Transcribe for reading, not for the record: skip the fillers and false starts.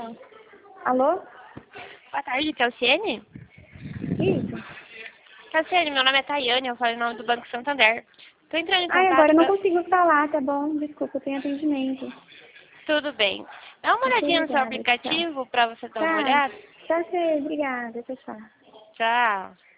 Tchau. Alô? Boa tarde, Calciene? Isso. Calciene, meu nome é Tayane, eu falo em nome do Banco Santander. Tô entrando em Ai, contato... agora eu não consigo falar, tá bom? Desculpa, eu tenho atendimento. Tudo bem. Dá uma olhadinha no seu Obrigada, tchau. aplicativo pra você dar uma Tá, olhada. tá, obrigada, tchau. Tchau.